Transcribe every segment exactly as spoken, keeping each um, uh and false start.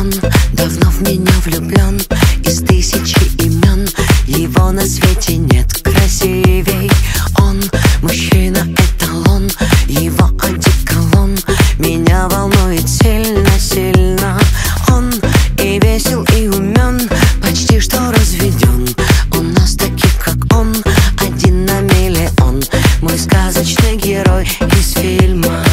Он давно в меня влюблен, из тысячи имен его на свете нет красивей. Он мужчина, эталон, его одеколон меня волнует сильно-сильно. Он и весел, и умен, почти что разведен. У нас таких, как он, один на миллион. Мой сказочный герой из фильма.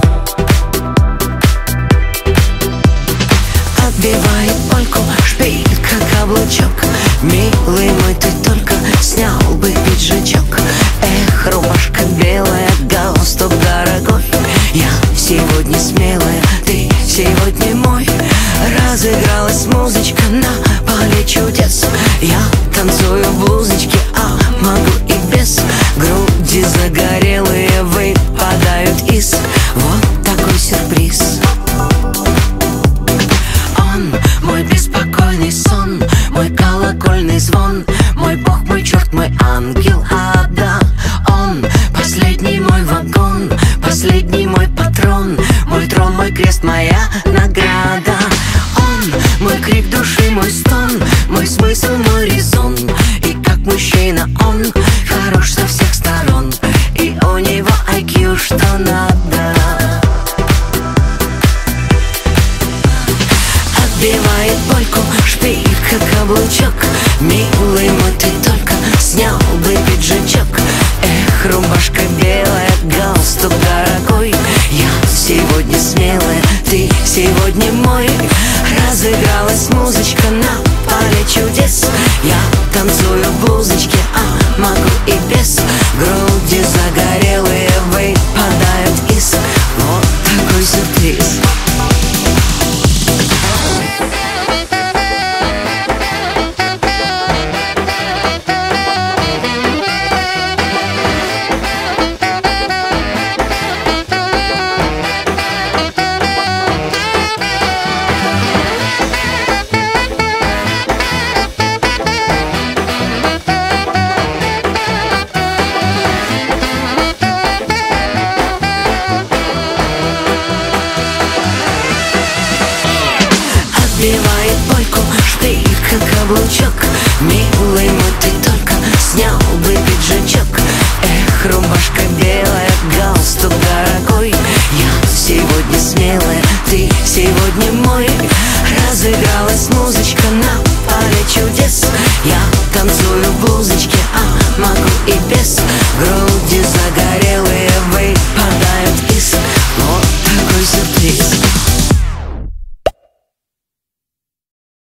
Отбивает польку, шпиль, как каблучок. Милый мой, ты только снял бы пиджачок. Эх, рубашка белая, галстук дорогой. Я сегодня смелая, ты сегодня мой. Разыгралась музычка на поле чудес. Я танцую в блузочке, а могу и без. Груди загорелые выпадают из. Вот такой сюрприз. Он мой беспокойный сон, мой колокольный звон, мой бог, мой черт, мой ангел ада. Он последний мой вагон, последний мой патрон, мой трон, мой крест, моя награда. Он мой крик души, мой стон, мой смысл, мой резон. И как мужчина он хорош со всех сторон, и у него ай кью что надо. Отбивает польку, шпиль, как каблучок. Милый мой, ты только снял бы пиджачок. Эх, рубашка белая, галстук дорогой. Я сегодня смелая, ты сегодня мой. Разыгралась музычка на поле чудес. Я танцую в блузочке, а могу и без. Груди загорелые выпадают из. Вот такой сюрприз. Отбивает польку, шпиль, как каблучок. Милый мой, ты только снял бы пиджачок. Эх, рубашка белая, галстук дорогой. Я сегодня смелая, ты сегодня мой. Разыгралась музычка на поле чудес. Я танцую в блузочке, а могу и без. Груди загорелые выпадают из. Вот такой сюрприз.